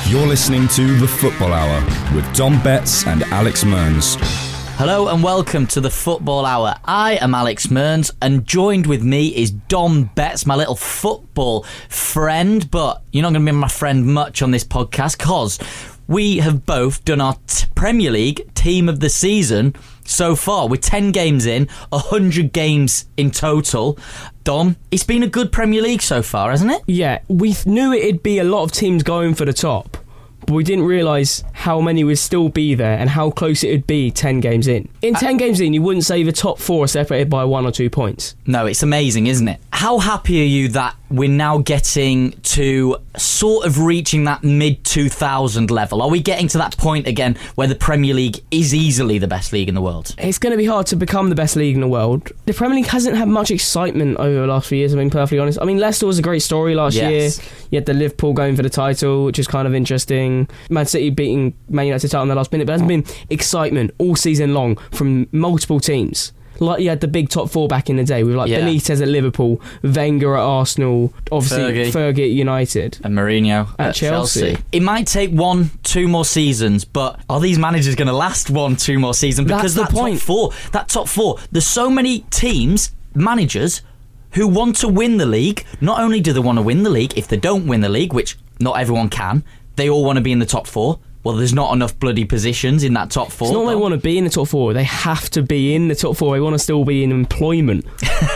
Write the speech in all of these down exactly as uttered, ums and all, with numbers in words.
You're listening to The Football Hour with Dom Betts and Alex Mearns. Hello and welcome to The Football Hour. I am Alex Mearns and joined with me is Dom Betts, my little football friend. But you're not going to be my friend much on this podcast because we have both done our t- Premier League team of the season so far. We're ten games in, one hundred games in total. Dom, it's been a good Premier League so far, hasn't it? Yeah, we knew it'd be a lot of teams going for the top, but we didn't realise how many would still be there and how close it would be ten games in. In ten uh, games in, you wouldn't say the top four are separated by one or two points. No, it's amazing, isn't it? How happy are you that we're now getting to sort of reaching that mid two thousand level? Are we getting to that point again where the Premier League is easily the best league in the world? It's going to be hard to become the best league in the world. The Premier League hasn't had much excitement over the last few years, if I'm being perfectly honest. I mean, Leicester was a great story last yes. year. You had the Liverpool going for the title, which is kind of interesting. Man City beating Man United title in the last minute, but there hasn't been excitement all season long from multiple teams. Like you had the big top four back in the day with like yeah. Benitez at Liverpool, Wenger at Arsenal, obviously Fergie at United, and Mourinho at, at Chelsea. Chelsea. It might take one, two more seasons, but are these managers going to last one, two more seasons? Because That's that the point. top four, that top four, there's so many teams, managers who want to win the league. Not only do they want to win the league, if they don't win the league, which not everyone can, they all want to be in the top four. Well, there's not enough bloody positions in that top four. It's not they want to be in the top four. They have to be in the top four. They want to still be in employment.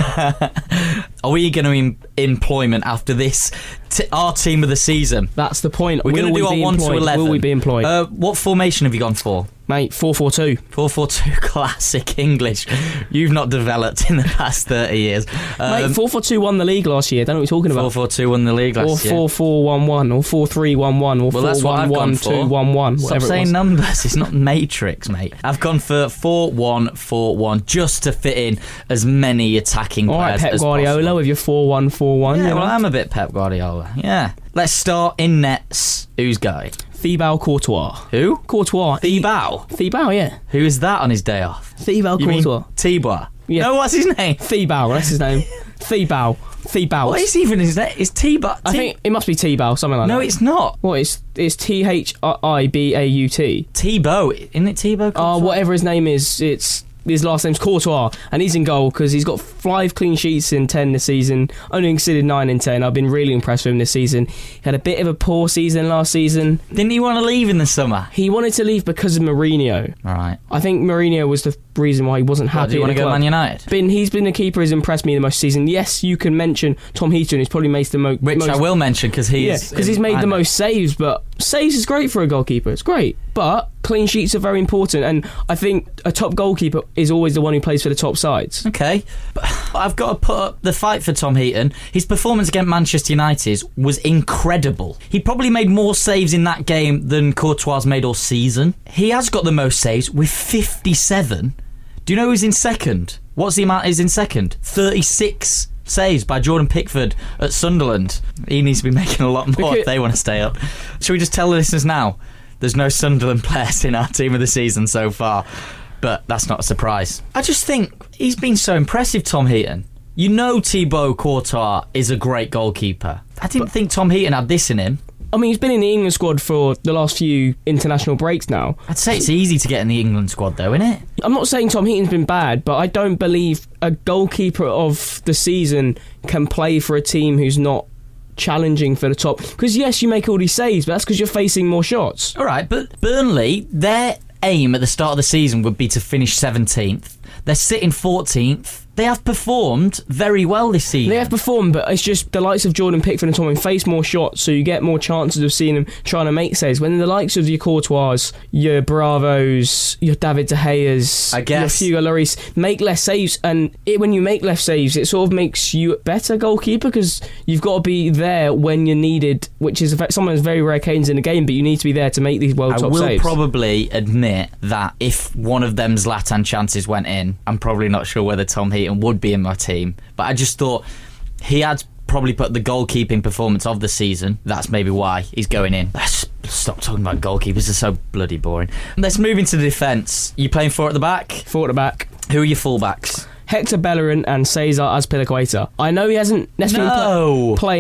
Are we going to be in employment after this? T- our team of the season. That's the point. We're going to do our one to eleven. Will we be employed? Uh, what formation have you gone for? Mate, four four two. four four two, classic English. You've not developed in the past thirty years. Um, Mate, four four two won the league last year. Don't know what you're talking about. four four two won the league last or year. Or four four one one, or four three one one, or well, four one one two one one. Stop saying numbers. It's not Matrix, mate. I've gone for four one four one just to fit in as many attacking All players right, Pep as Guardiola possible. with your four one four one. Yeah, you know? well, I'm a bit Pep Guardiola. Yeah. Let's start in nets. Who's going? Thibaut Courtois. Who? Courtois. Thibaut? Thibaut, yeah. Who is that on his day off? Thibaut you Courtois. Mean Thibaut? Yeah. No, what's his name? Thibaut, that's his name. Thibaut. Thibaut. What is even his name? It's Thibaut. I think it must be Thibaut, something like no, that. No, it's not. What, it's, it's T H I B A U T. Thibaut. Isn't it Thibaut? Oh, uh, whatever his name is, it's... His last name's Courtois, and he's in goal because he's got five clean sheets in ten this season, only conceded nine in ten. I've been really impressed with him this season. He had a bit of a poor season last season. Didn't he want to leave in the summer? He wanted to leave because of Mourinho. All right. I think Mourinho was the reason why he wasn't happy. What, do you want to go to Man United? Been, he's been the keeper who's impressed me the most season. Yes, you can mention Tom Heaton, who's probably made the mo- Which most... I will mention because he's... Yeah, because he's made the most saves, but saves is great for a goalkeeper. It's great. But clean sheets are very important, and I think a top goalkeeper is always the one who plays for the top sides. Okay. But I've got to put up the fight for Tom Heaton. His performance against Manchester United was incredible. He probably made more saves in that game than Courtois made all season. He has got the most saves with fifty-seven. Do you know who's in second? What's the amount is in second? thirty-six saves by Jordan Pickford at Sunderland. He needs to be making a lot more because if they want to stay up. Should we just tell the listeners now? There's no Sunderland players in our team of the season so far. But that's not a surprise. I just think he's been so impressive, Tom Heaton. You know Thibaut Courtois is a great goalkeeper. I didn't but, think Tom Heaton had this in him. I mean, he's been in the England squad for the last few international breaks now. I'd say it's easy to get in the England squad, though, isn't it? I'm not saying Tom Heaton's been bad, but I don't believe a goalkeeper of the season can play for a team who's not challenging for the top. Because, yes, you make all these saves, but that's because you're facing more shots. All right, but Burnley, their aim at the start of the season would be to finish seventeenth. They're sitting fourteenth. They have performed very well this season. They have performed, but it's just the likes of Jordan Pickford and Tom face more shots, so you get more chances of seeing them trying to make saves. When the likes of your Courtois, your Bravos, your David De Gea's, I guess. your Hugo Lloris make less saves, and it, when you make less saves, it sort of makes you a better goalkeeper because you've got to be there when you're needed, which is sometimes very rare occasions in the game, but you need to be there to make these world I top will saves. Probably admit that if one of them Zlatan chances went in, I'm probably not sure whether Tom Heaton would be in my team, but I just thought he had probably put the goalkeeping performance of the season. That's maybe why he's going in. Let's stop talking about goalkeepers, they're so bloody boring. Let's move into the defence. You playing four at the back? Four at the back. Who are your fullbacks? Hector Bellerin and Cesar Azpilicueta. I know he hasn't necessarily no. been playing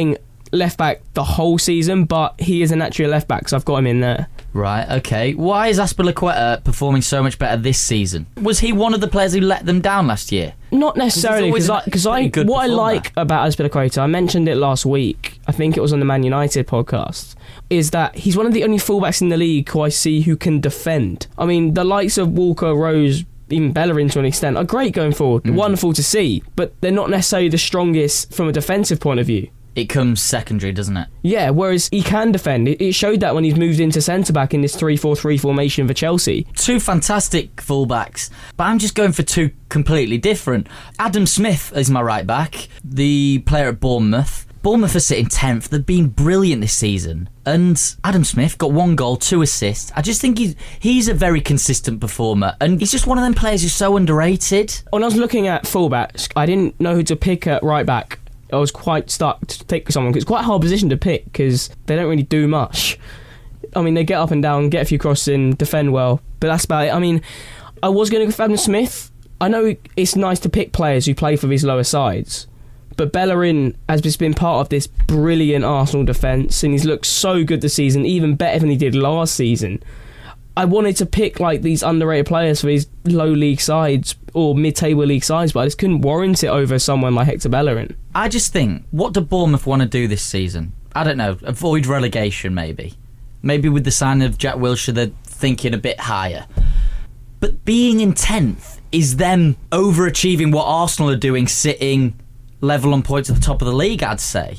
left back the whole season, but he is a natural left back, so I've got him in there. Right, okay. Why is Azpilicueta performing so much better this season? Was he one of the players who let them down last year? Not necessarily, because I, cause I, what I like about Azpilicueta, I mentioned it last week, I think it was on the Man United podcast, is that he's one of the only fullbacks in the league who I see who can defend. I mean, the likes of Walker, Rose, even Bellerin to an extent, are great going forward, mm. wonderful to see, but they're not necessarily the strongest from a defensive point of view. It comes secondary, doesn't it? Yeah, whereas he can defend. It showed that when he's moved into centre-back in this three four three formation for Chelsea. Two fantastic full-backs, but I'm just going for two completely different. Adam Smith is my right-back, the player at Bournemouth. Bournemouth are sitting tenth. They've been brilliant this season. And Adam Smith got one goal, two assists. I just think he's, he's a very consistent performer. And he's just one of them players who's so underrated. When I was looking at full-backs, I didn't know who to pick at right-back. I was quite stuck to pick someone because it's quite a hard position to pick because they don't really do much. I mean, they get up and down, get a few crosses in, defend well, but that's about it. I mean, I was going to go for Adam Smith. I know it's nice to pick players who play for these lower sides, but Bellerin has just been part of this brilliant Arsenal defence and he's looked so good this season, even better than he did last season. I wanted to pick like these underrated players for these low league sides or mid-table league sides, but I just couldn't warrant it over someone like Hector Bellerin. I just think, what do Bournemouth want to do this season? I don't know, avoid relegation maybe. Maybe with the sign of Jack Wilshere they're thinking a bit higher. But being in tenth is them overachieving what Arsenal are doing, sitting level on points at the top of the league, I'd say.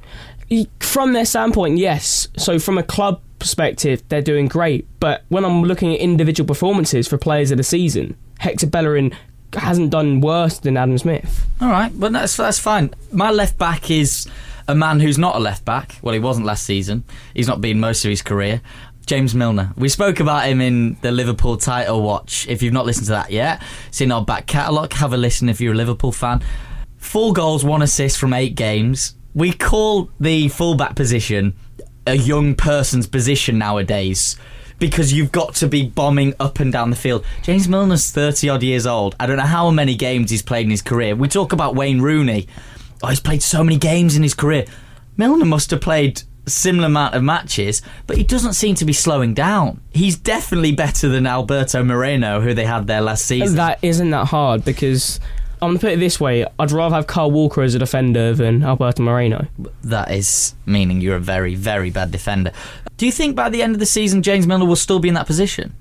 From their standpoint, yes. So from a club perspective, they're doing great. But when I'm looking at individual performances for players of the season, Hector Bellerin hasn't done worse than Adam Smith. All right, but that's that's fine. My left back is a man who's not a left back. Well, he wasn't last season. He's not been most of his career. James Milner. We spoke about him in the Liverpool title watch. If you've not listened to that yet, it's in our back catalogue. Have a listen if you're a Liverpool fan. Four goals, one assist from eight games. We call the fullback position a young person's position nowadays because you've got to be bombing up and down the field. James Milner's thirty odd years old. I don't know how many games he's played in his career. We talk about Wayne Rooney. Oh, he's played so many games in his career. Milner must have played a similar amount of matches, but he doesn't seem to be slowing down. He's definitely better than Alberto Moreno, who they had there last season. That isn't that hard because I'm going to put it this way, I'd rather have Kyle Walker as a defender than Alberto Moreno. That is meaning you're a very, very bad defender. Do you think by the end of the season James Milner will still be in that position?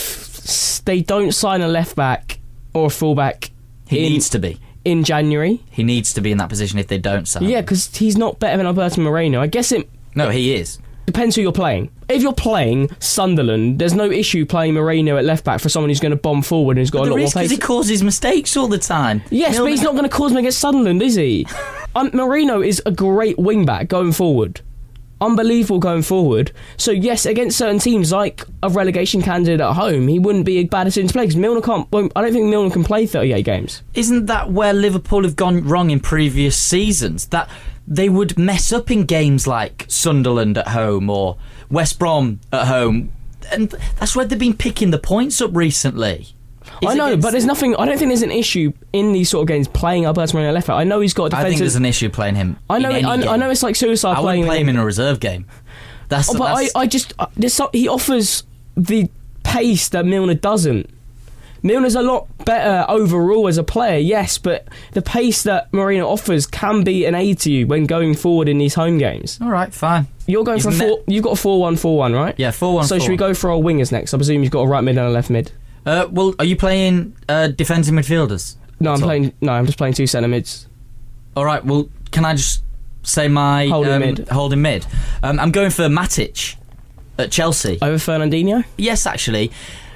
If they don't sign a left-back or a full-back... He in, needs to be. In January. He needs to be in that position if they don't sign. Yeah, because he's not better than Alberto Moreno. I guess it... No, he is. Depends who you're playing. If you're playing Sunderland, there's no issue playing Moreno at left back for someone who's going to bomb forward and who's got but a lot more pace. Because he causes mistakes all the time. Yes, Milner... but he's not going to cause them against Sunderland, is he? um, Moreno is a great wing back going forward. Unbelievable going forward. So yes, against certain teams like a relegation candidate at home, he wouldn't be a bad decision to play because Milner can't. Well, I don't think Milner can play thirty-eight games. Isn't that where Liverpool have gone wrong in previous seasons? That they would mess up in games like Sunderland at home or West Brom at home, and that's where they've been picking the points up recently. Is I know, but there's nothing. I don't think there's an issue in these sort of games playing Alberto Moreno left back. I know he's got a defensive. I think there's an issue playing him. I know. In any I, game. I know it's like suicide. I playing wouldn't play him in a reserve game. That's. Oh, but that's... I, I just uh, there's so, he offers the pace that Milner doesn't. Milner's a lot better overall as a player, yes, but the pace that Moreno offers can be an aid to you when going forward in these home games. All right, fine. You're going He's for a four. You've got a four-one-four-one, right? Yeah, four-one. So should we go for our wingers next? I presume you've got a right mid and a left mid. Uh, well, are you playing uh, defensive midfielders? No, I'm playing. No, I'm just playing two centre mids. All right. Well, can I just say my holding um, mid? Holding mid. Um, I'm going for Matic at Chelsea over Fernandinho. Yes, actually,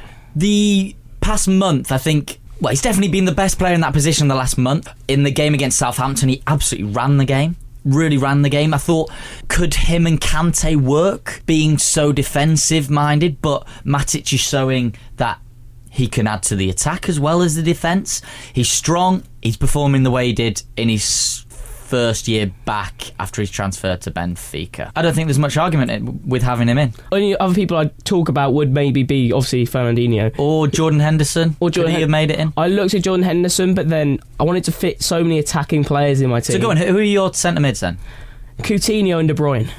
the past month, I think. Well, he's definitely been the best player in that position the last month. In the game against Southampton, he absolutely ran the game. Really ran the game. I thought, could him and Kante work being so defensive minded? But Matic is showing that he can add to the attack as well as the defence. He's strong. He's performing the way he did in his first year back after his transfer to Benfica. I don't think there's much argument with having him in. Only other people I'd talk about would maybe be obviously Fernandinho or Jordan Henderson. Or Jordan Could he have made it in? I looked at Jordan Henderson, but then I wanted to fit so many attacking players in my team. So go on. Who are your centre mids then? Coutinho and De Bruyne.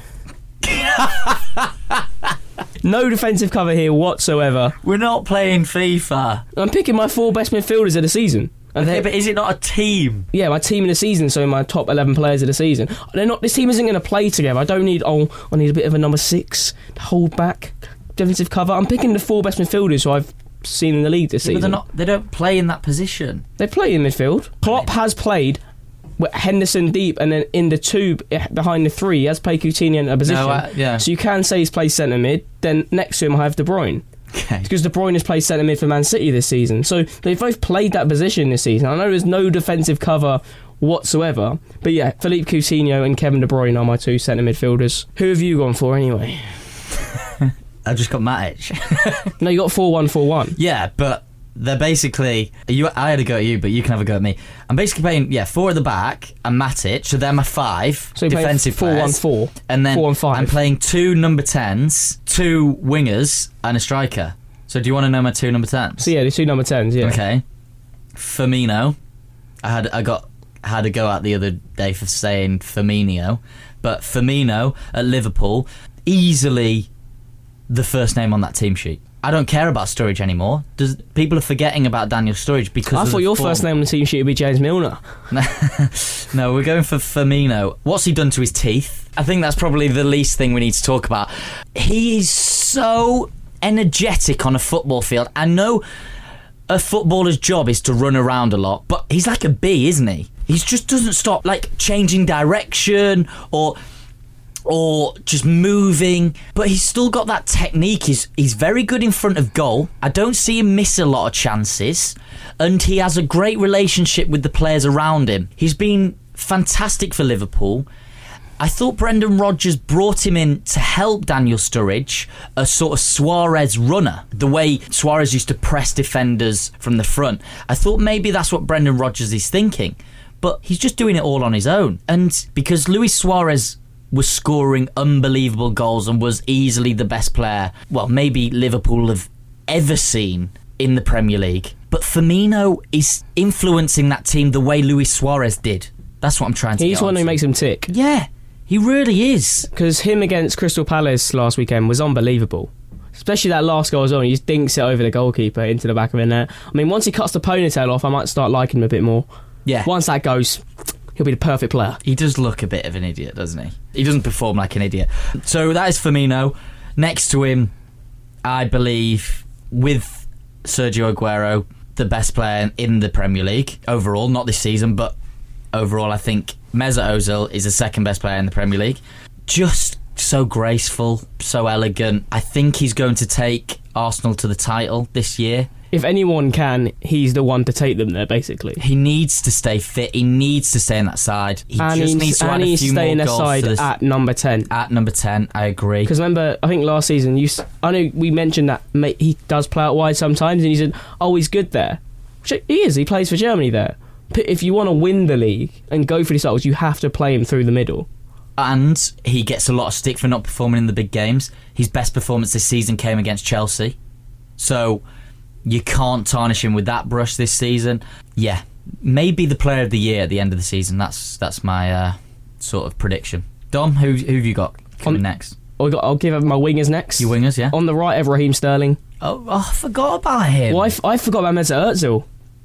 No defensive cover here whatsoever. We're not playing FIFA. I'm picking my four best midfielders of the season. And Okay, they- but is it not a team? yeah, my team in the season, so my top eleven players of the season. They're not. This team isn't going to play together. I don't need. Oh, I need a bit of a number six to hold back defensive cover. I'm picking the four best midfielders who I've seen in the league this Yeah, but season. they're not. They don't play in that position. They play in midfield. Klopp has played with Henderson deep, and then in the two eh, behind the three, he has played Coutinho in a position. No, uh, yeah. So you can say he's played centre mid. Then next to him, I have De Bruyne. Okay. Because De Bruyne has played centre mid for Man City this season. So they've both played that position this season. I know there's no defensive cover whatsoever. But yeah, Philippe Coutinho and Kevin De Bruyne are my two centre midfielders. Who have you gone for anyway? I've just got Matic. No, you got four one four one. Yeah, but they're basically. You, I had a go at you, but you can have a go at me. I'm basically playing, yeah, four at the back and Matic, so they're my five So you play defensive four one players. four. And then four and five. I'm playing two number tens, two wingers, and a striker. So do you want to know my two number tens? So yeah, the two number tens, yeah. Okay. Firmino. I had I got had a go at the other day for saying Firmino, but Firmino at Liverpool, easily the first name on that team sheet. I don't care about Sturridge anymore. Does people are forgetting about Daniel Sturridge because I of thought the your form. first name on the team sheet would be James Milner. No, we're going for Firmino. What's he done to his teeth? I think that's probably the least thing we need to talk about. He is so energetic on a football field. I know a footballer's job is to run around a lot, but he's like a bee, isn't he? He just doesn't stop, like, changing direction or or just moving, but he's still got that technique. He's he's very good in front of goal. I don't see him miss a lot of chances, and he has a great relationship with the players around him. He's been fantastic for Liverpool. I thought Brendan Rodgers brought him in to help Daniel Sturridge, a sort of Suarez runner, the way Suarez used to press defenders from the front. I thought maybe that's what Brendan Rodgers is thinking, but he's just doing it all on his own. And because Luis Suarez was scoring unbelievable goals and was easily the best player, well, maybe Liverpool have ever seen in the Premier League. But Firmino is influencing that team the way Luis Suarez did. That's what I'm trying to He's get one who onto. makes him tick. Yeah, he really is. Because him against Crystal Palace last weekend was unbelievable. Especially that last goal as well. He just dinks it over the goalkeeper into the back of the net. I mean, once he cuts the ponytail off, I might start liking him a bit more. Yeah. Once that goes, he'll be the perfect player. He does look a bit of an idiot, doesn't he? He doesn't perform like an idiot. So that is Firmino. Next to him, I believe, with Sergio Aguero, the best player in the Premier League overall, not this season, but overall, I think Mesut Ozil is the second best player in the Premier League. Just so graceful, so elegant. I think he's going to take Arsenal to the title this year. If anyone can, he's the one to take them there, basically. He needs to stay fit. He needs to stay in that side. He and just he's, needs to and add a he's few staying more their goals side to this. at number ten. At number ten, I agree. Because remember, I think last season, you, s- I know we mentioned that mate, he does play out wide sometimes, and he said, oh, he's good there. Which he is, he plays for Germany there. But if you want to win the league and go for these titles, you have to play him through the middle. And he gets a lot of stick for not performing in the big games. His best performance this season came against Chelsea. So you can't tarnish him with that brush this season. Yeah, maybe the player of the year at the end of the season. That's that's my uh, sort of prediction. Dom, who, who have you got coming On- next? I'll, I'll give up my wingers next. Your wingers, yeah? On the right, I have Raheem Sterling. Oh, oh, I forgot about him. Well, I, f- I forgot about Mesut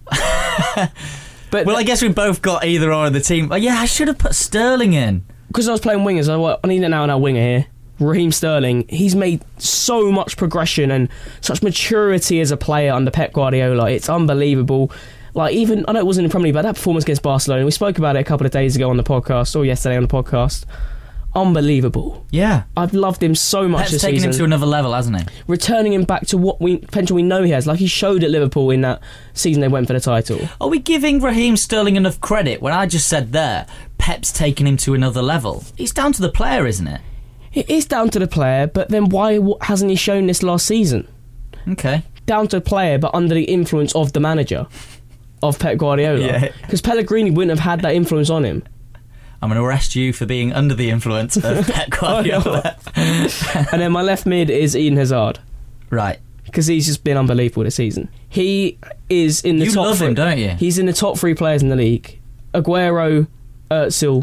Ozil. But Well, I guess we both got either or of the team. Oh, yeah, I should have put Sterling in. because I was playing wingers, I, wa- I need an out-and-out winger here. Raheem Sterling, he's made so much progression and such maturity as a player under Pep Guardiola. It's unbelievable. Like, even, I know it wasn't in the Premier League, but that performance against Barcelona, we spoke about it a couple of days ago on the podcast, or yesterday on the podcast. Unbelievable. Yeah. I've loved him so much Pep's this taken season. him to another level, hasn't he? Returning him back to what we potential we know he has, like he showed at Liverpool in that season they went for the title. Are we giving Raheem Sterling enough credit when I just said there, Pep's taken him to another level? It's down to the player, isn't it? It is down to the player, but then why w- hasn't he shown this last season? Okay. Down to the player, but under the influence of the manager, of Pep Guardiola. Yeah. Because Pellegrini wouldn't have had that influence on him. I'm going to arrest you for being under the influence of Pep Guardiola. And then my left mid is Eden Hazard, Right. because he's just been unbelievable this season. He is in the You top love three. him, don't you? He's in the top three players in the league. Aguero, Özil,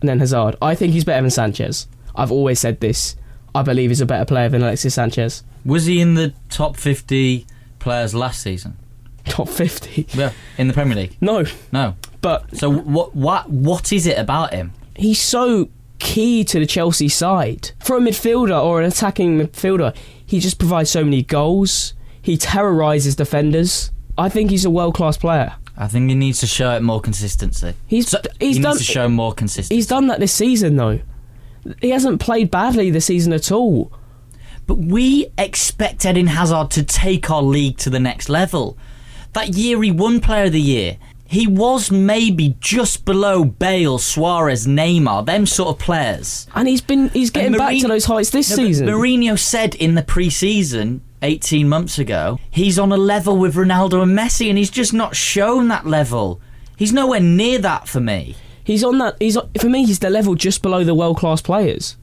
and then Hazard. I think he's better than Sanchez. I've always said this. I believe he's a better player than Alexis Sanchez. Was he in the top fifty players last season? Top fifty? Yeah, in the Premier League. No, No. but So what? What? What is it about him? he's so key to the Chelsea side. For a midfielder or an attacking midfielder, he just provides so many goals. He terrorises defenders. I think he's a world-class player. I think he needs to show it more consistency. He's So, he's he done needs to show more consistency. he's done that this season though. He hasn't played badly this season at all. But we expect Eden Hazard to take our league to the next level. That year he won Player of the Year. He was maybe just below Bale, Suarez, Neymar, them sort of players. And he's been he's getting And back Mourinho- to those heights this No, but season. Mourinho said in the pre-season, eighteen months ago, he's on a level with Ronaldo and Messi, and he's just not shown that level. He's nowhere near that for me. He's on that. He's for me. He's the level just below the world-class players.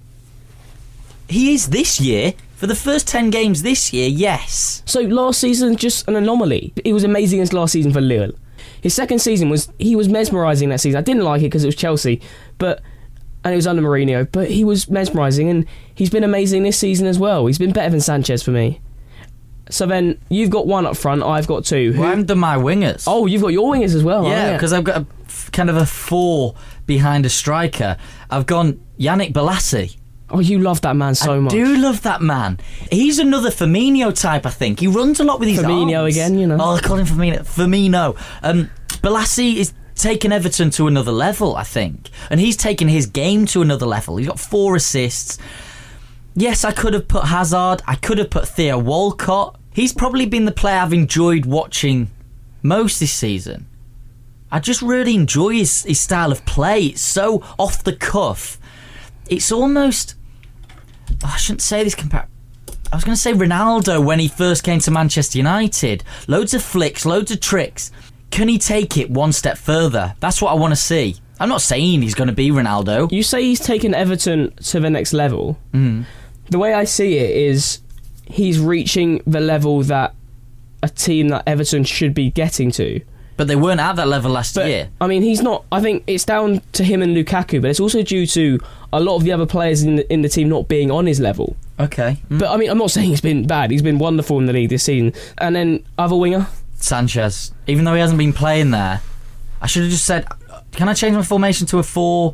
He is this year. For the first ten games this year, yes. So last season, just an anomaly. He was amazing as last season for Lille. His second season was he was mesmerising that season. I didn't like it because it was Chelsea, but and it was under Mourinho. But he was mesmerising, and he's been amazing this season as well. He's been better than Sanchez for me. So then you've got one up front. I've got two. Who- Well, I haven't done my wingers. oh, you've got your wingers as well. yeah, oh, because I've got a, f- kind of a four behind a striker. I've gone Yannick Bolasie. oh, you love that man so I much. do love that man. He's another Firmino type, I think. He runs a lot with his Firmino arms. again, you know. Oh, I call him Firmino. Firmino. Um, Bolasie is taking Everton to another level, I think. And he's taken his game to another level. He's got four assists. Yes, I could have put Hazard. I could have put Theo Walcott. He's probably been the player I've enjoyed watching most this season. I just really enjoy his, his style of play. It's so off the cuff. It's almost... Oh, I shouldn't say this compar- I was going to say Ronaldo when he first came to Manchester United. Loads of flicks, loads of tricks. Can he take it one step further? That's what I want to see. I'm not saying he's going to be Ronaldo. You say he's taken Everton to the next level. Mm. The way I see it is he's reaching the level that a team that Everton should be getting to. But they weren't at that level last But, year. I mean, he's not. I think it's down to him and Lukaku, but it's also due to a lot of the other players in the, in the team not being on his level. Okay. Mm. But I mean, I'm not saying he's been bad. He's been wonderful in the league this season. And then other winger, Sanchez. Even though he hasn't been playing there, I should have just said, can I change my formation to a four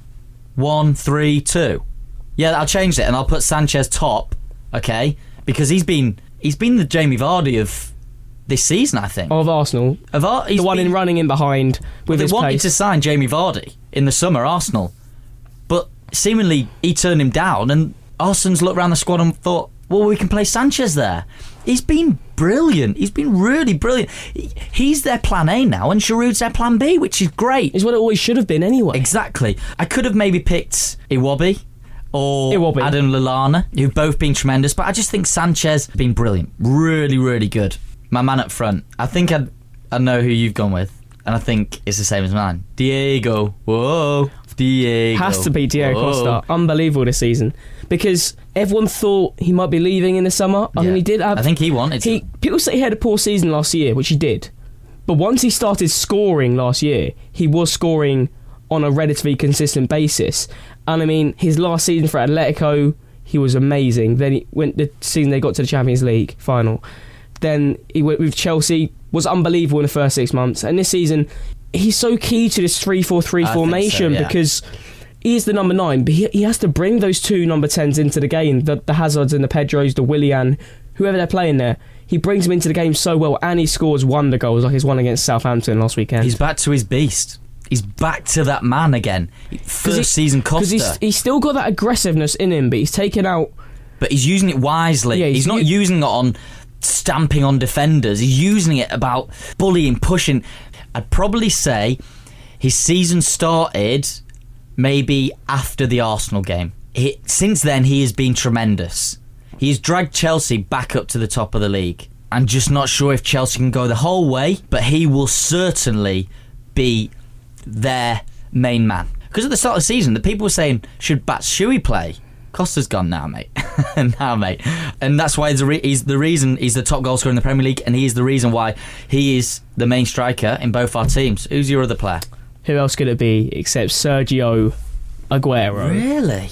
one three two? Yeah, I'll change it and I'll put Sanchez top, okay? Because he's been he's been the Jamie Vardy of this season, I think. of Arsenal, Of Ar- he's the one been- in running in behind with they his wanted pace. to sign Jamie Vardy in the summer, Arsenal, but seemingly he turned him down, and Arsenal's looked around the squad and thought, well, we can play Sanchez there. He's been brilliant. He's been really brilliant. He- He's their plan A now, and Giroud's their plan B, which is great. Is what it always should have been anyway. Exactly. I could have maybe picked Iwobi or Iwobi. Adam Lallana, who've both been tremendous, but I just think Sanchez has been brilliant. Really, really good. My man up front. I think I'd, I know who you've gone with, and I think it's the same as mine. Diego. Whoa. Diego. Has to be Diego Whoa. Costa. Unbelievable this season. Because everyone thought he might be leaving in the summer. I Yeah. mean, he did have... I think he wanted he, to. People say he had a poor season last year, which he did. But once he started scoring last year, he was scoring on a relatively consistent basis. And I mean, his last season for Atletico, he was amazing. Then he went the season they got to the Champions League final. Then he went with Chelsea, was unbelievable in the first six months. And this season, he's so key to this three four three I think so, formation yeah. because he is the number nine, but he, he has to bring those two number tens into the game, the, the Hazards and the Pedros, the Willian, whoever they're playing there. He brings them into the game so well, and he scores wonder goals like his one against Southampton last weekend. He's back to his beast. He's back to that man again. First he- season Costa. Because he's, he's still got that aggressiveness in him, but he's taken out... But he's using it wisely. Yeah, he's, he's not u- using it on stamping on defenders. He's using it about bullying, pushing. I'd probably say his season started maybe after the Arsenal game. He, since then, he has been tremendous. He's dragged Chelsea back up to the top of the league. I'm just not sure if Chelsea can go the whole way, but he will certainly be their main man. Because at the start of the season, the people were saying, should Batshuayi play? Costa's gone now, mate. now, mate. And that's why he's the, re- he's the reason he's the top goal scorer in the Premier League, and he is the reason why he is the main striker in both our teams. Who's your other player? Who else could it be except Sergio Aguero. Really?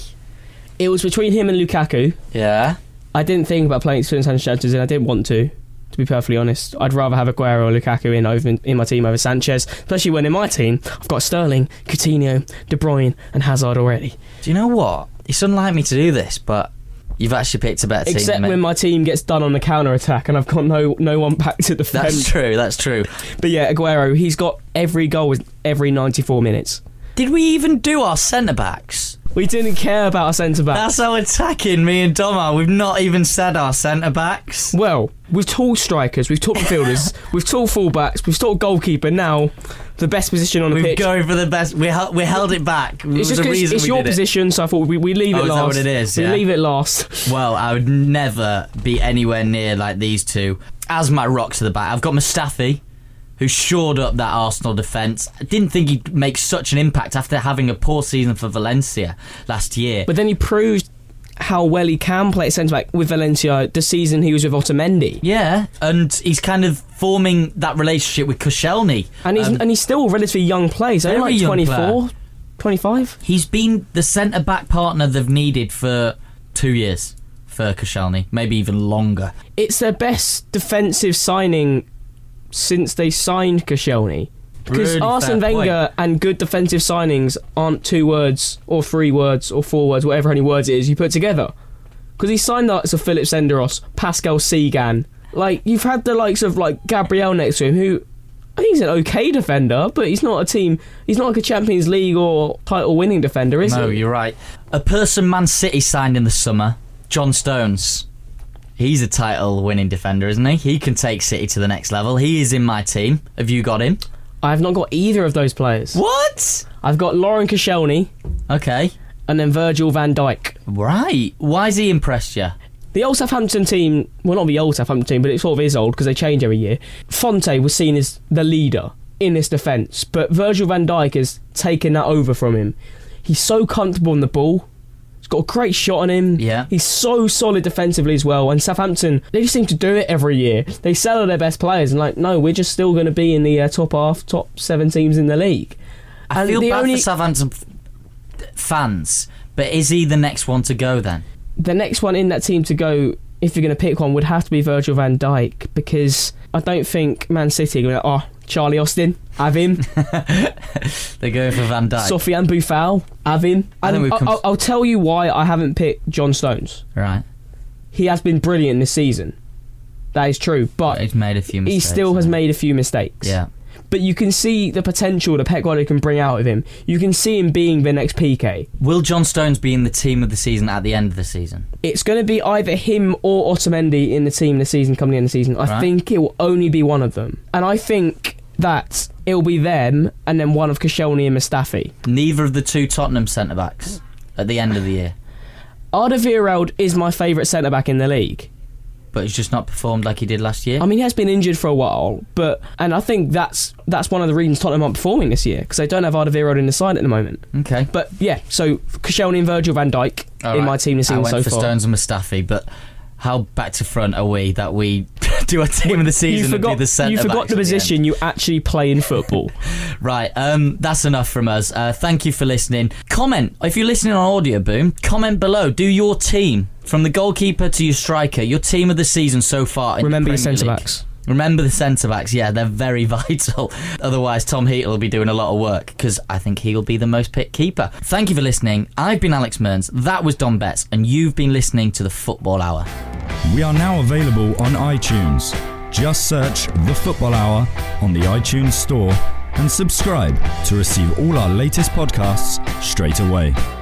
It was between him and Lukaku. Yeah. I didn't think about playing Sanchez, and I didn't want to. To be perfectly honest, I'd rather have Aguero or Lukaku in over in my team over Sanchez, especially when in my team I've got Sterling, Coutinho, De Bruyne, and Hazard already. Do you know what? It's unlike me to do this, but you've actually picked a better team. Except than me. when my team gets done on the counter attack and I've got no no one back to defend. That's true. That's true. But yeah, Aguero, he's got every goal every ninety-four minutes. Did we even do our centre backs? We didn't care about our centre backs. That's how attacking me and Dom are. We've not even said our centre backs. Well, we've tall strikers, we've tall midfielders, we've tall fullbacks, we've tall goalkeeper. Now, the best position on the We're pitch. going for the best. We held, we held it back. It It's was just the 'cause reason it's we your did it. position, so I thought we, we leave Oh, it is that last. what it is? We Yeah. leave it last. Well, I would never be anywhere near like these two as my rocks to the back. I've got Mustafi, who shored up that Arsenal defence. I didn't think he'd make such an impact after having a poor season for Valencia last year. But then he proved how well he can play at centre-back with Valencia the season he was with Otamendi. Yeah, and he's kind of forming that relationship with Koscielny. And he's, Um, and he's still a relatively young player. He's only very like young twenty-four, twenty-five. He's been the centre-back partner they've needed for two years for Koscielny, maybe even longer. It's their best defensive signing since they signed Koscielny. Because Really Arsene fair Wenger point. and good defensive signings aren't two words or three words or four words, whatever any words it is you put together. Because he signed the likes of Philip Senderos, Pascal Sagan. Like, you've had the likes of like Gabriel next to him, who I think he's an okay defender, but he's not a team. He's not like a Champions League or title-winning defender, is No, he? you're right. A person Man City signed in the summer, John Stones. He's a title-winning defender, isn't he? He can take City to the next level. He is in my team. Have you got him? I've not got either of those players. What? I've got Lauren Koscielny Okay. and then Virgil van Dijk. Right. Why's he impressed you? The old Southampton team, well, not the old Southampton team, but it sort of is old because they change every year. Fonte was seen as the leader in this defence, but Virgil van Dijk has taken that over from him. He's so comfortable on the ball. He's got a great shot on him. Yeah. He's so solid defensively as well. And Southampton, they just seem to do it every year. They sell all their best players and like, no, we're just still going to be in the uh, top half, top seven teams in the league. I And feel the bad only- for Southampton f- fans, but is he the next one to go then? The next one in that team to go, if you're going to pick one, would have to be Virgil van Dijk, because I don't think Man City are going to, oh, Charlie Austin, have him. They're going for Van Dijk. Sofiane Boufal, have him. I think And we've I- come- I'll, I'll tell you why I haven't picked John Stones. Right. He has been brilliant this season. That is true, but He's made a few he mistakes. still has yeah. made a few mistakes. Yeah. But you can see the potential that Pep Guardiola can bring out of him. You can see him being the next P K. Will John Stones be in the team of the season at the end of the season? It's going to be either him or Otamendi in the team this season, coming in the season. I Right. think it will only be one of them. And I think that it will be them and then one of Koscielny and Mustafi. Neither of the two Tottenham centre-backs at the end of the year. Alderweireld is my favourite centre-back in the league. But he's just not performed like he did last year. I mean, he has been injured for a while, but and I think that's that's one of the reasons Tottenham aren't performing this year, because they don't have Alderweireld in the side at the moment. Okay. But yeah, so Koscielny and Virgil van Dijk All in right. my team this I season went so for far. Stones and Mustafi, but how back to front are we that we do a team of the season You and forgot, do the centre you forgot backs the at end? position you actually play in football. Right, um, that's enough from us. Uh, thank you for listening. Comment, if you're listening on Audio Boom, comment below. Do your team, from the goalkeeper to your striker, your team of the season so far in Remember the your Premier League. centre-backs. Remember the centre-backs, yeah, they're very vital. Otherwise, Tom Heaton will be doing a lot of work, because I think he'll be the most picked keeper. Thank you for listening. I've been Alex Mearns, that was Dom Betts, and you've been listening to the Football Hour. We are now available on iTunes. Just search The Football Hour on the iTunes Store and subscribe to receive all our latest podcasts straight away.